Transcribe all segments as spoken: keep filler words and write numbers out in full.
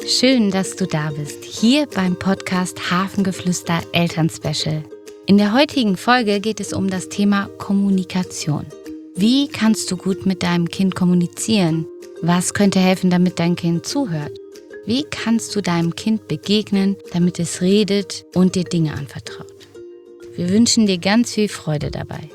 Schön, dass du da bist, hier beim Podcast Hafengeflüster Elternspecial. In der heutigen Folge geht es um das Thema Kommunikation. Wie kannst du gut mit deinem Kind kommunizieren? Was könnte helfen, damit dein Kind zuhört? Wie kannst du deinem Kind begegnen, damit es redet und dir Dinge anvertraut? Wir wünschen dir ganz viel Freude dabei.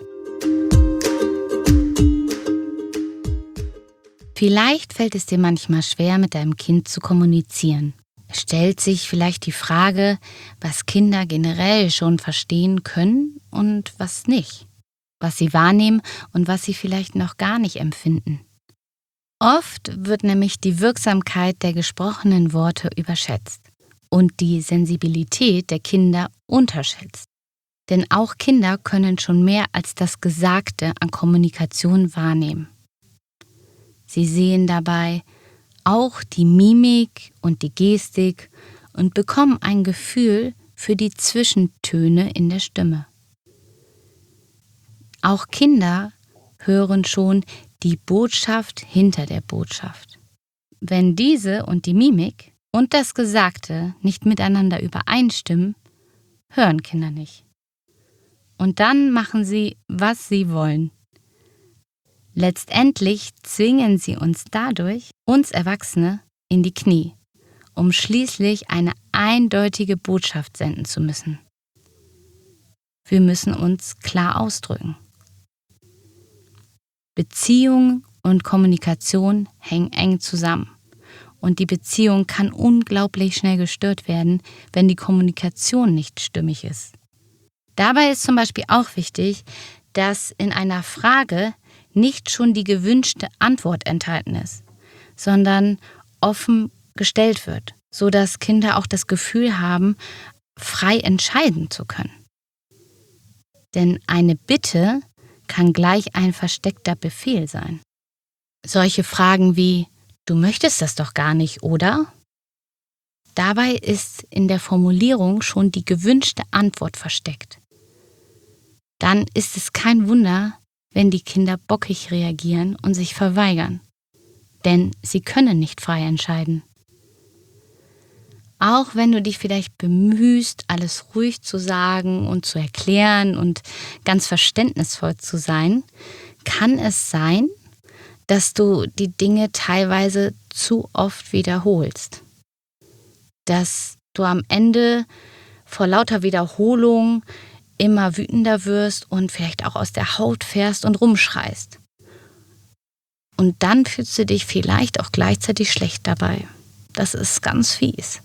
Vielleicht fällt es dir manchmal schwer, mit deinem Kind zu kommunizieren. Es stellt sich vielleicht die Frage, was Kinder generell schon verstehen können und was nicht. Was sie wahrnehmen und was sie vielleicht noch gar nicht empfinden. Oft wird nämlich die Wirksamkeit der gesprochenen Worte überschätzt und die Sensibilität der Kinder unterschätzt. Denn auch Kinder können schon mehr als das Gesagte an Kommunikation wahrnehmen. Sie sehen dabei auch die Mimik und die Gestik und bekommen ein Gefühl für die Zwischentöne in der Stimme. Auch Kinder hören schon die Botschaft hinter der Botschaft. Wenn diese und die Mimik und das Gesagte nicht miteinander übereinstimmen, hören Kinder nicht. Und dann machen sie, was sie wollen. Letztendlich zwingen sie uns dadurch, uns Erwachsene, in die Knie, um schließlich eine eindeutige Botschaft senden zu müssen. Wir müssen uns klar ausdrücken. Beziehung und Kommunikation hängen eng zusammen. Und die Beziehung kann unglaublich schnell gestört werden, wenn die Kommunikation nicht stimmig ist. Dabei ist zum Beispiel auch wichtig, dass in einer Frage nicht schon die gewünschte Antwort enthalten ist, sondern offen gestellt wird, sodass Kinder auch das Gefühl haben, frei entscheiden zu können. Denn eine Bitte kann gleich ein versteckter Befehl sein. Solche Fragen wie, du möchtest das doch gar nicht, oder? Dabei ist in der Formulierung schon die gewünschte Antwort versteckt. Dann ist es kein Wunder, wenn die Kinder bockig reagieren und sich verweigern. Denn sie können nicht frei entscheiden. Auch wenn du dich vielleicht bemühst, alles ruhig zu sagen und zu erklären und ganz verständnisvoll zu sein, kann es sein, dass du die Dinge teilweise zu oft wiederholst. Dass du am Ende vor lauter Wiederholung immer wütender wirst und vielleicht auch aus der Haut fährst und rumschreist. Und dann fühlst du dich vielleicht auch gleichzeitig schlecht dabei. Das ist ganz fies.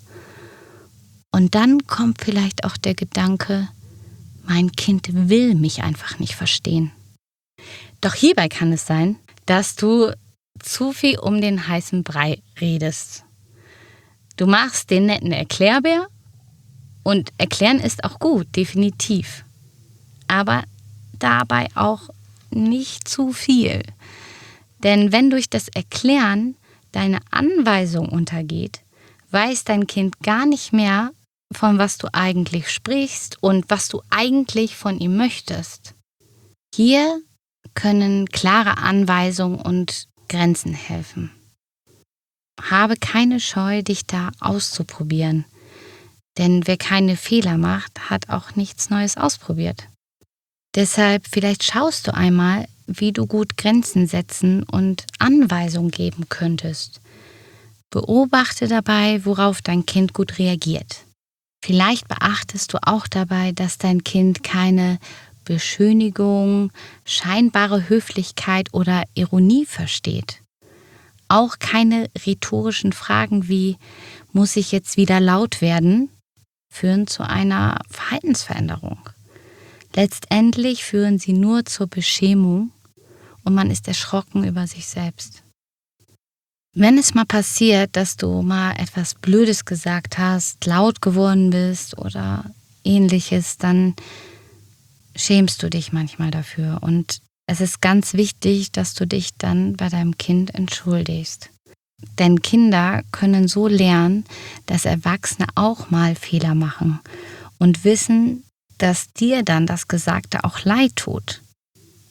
Und dann kommt vielleicht auch der Gedanke, mein Kind will mich einfach nicht verstehen. Doch hierbei kann es sein, dass du zu viel um den heißen Brei redest. Du machst den netten Erklärbär. Und erklären ist auch gut, definitiv. Aber dabei auch nicht zu viel. Denn wenn durch das Erklären deine Anweisung untergeht, weiß dein Kind gar nicht mehr, von was du eigentlich sprichst und was du eigentlich von ihm möchtest. Hier können klare Anweisungen und Grenzen helfen. Habe keine Scheu, dich da auszuprobieren. Denn wer keine Fehler macht, hat auch nichts Neues ausprobiert. Deshalb vielleicht schaust du einmal, wie du gut Grenzen setzen und Anweisungen geben könntest. Beobachte dabei, worauf dein Kind gut reagiert. Vielleicht beachtest du auch dabei, dass dein Kind keine Beschönigung, scheinbare Höflichkeit oder Ironie versteht. Auch keine rhetorischen Fragen wie, muss ich jetzt wieder laut werden, führen zu einer Verhaltensveränderung. Letztendlich führen sie nur zur Beschämung und man ist erschrocken über sich selbst. Wenn es mal passiert, dass du mal etwas Blödes gesagt hast, laut geworden bist oder ähnliches, dann schämst du dich manchmal dafür. Und es ist ganz wichtig, dass du dich dann bei deinem Kind entschuldigst. Denn Kinder können so lernen, dass Erwachsene auch mal Fehler machen und wissen, dass dir dann das Gesagte auch leid tut.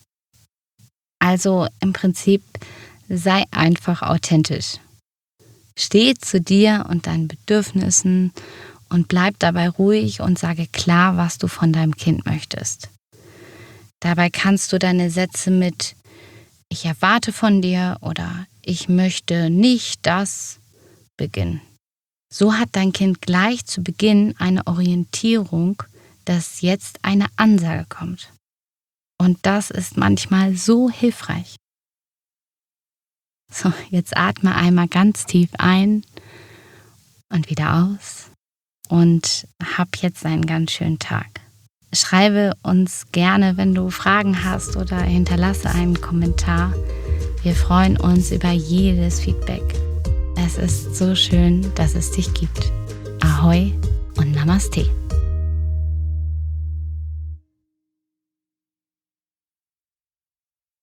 Also im Prinzip sei einfach authentisch. Steh zu dir und deinen Bedürfnissen und bleib dabei ruhig und sage klar, was du von deinem Kind möchtest. Dabei kannst du deine Sätze mit „Ich erwarte von dir" oder „Ich möchte nicht das" beginnen. So hat dein Kind gleich zu Beginn eine Orientierung, dass jetzt eine Ansage kommt. Und das ist manchmal so hilfreich. So, jetzt atme einmal ganz tief ein und wieder aus und hab jetzt einen ganz schönen Tag. Schreibe uns gerne, wenn du Fragen hast, oder hinterlasse einen Kommentar. Wir freuen uns über jedes Feedback. Es ist so schön, dass es dich gibt. Ahoi und Namaste.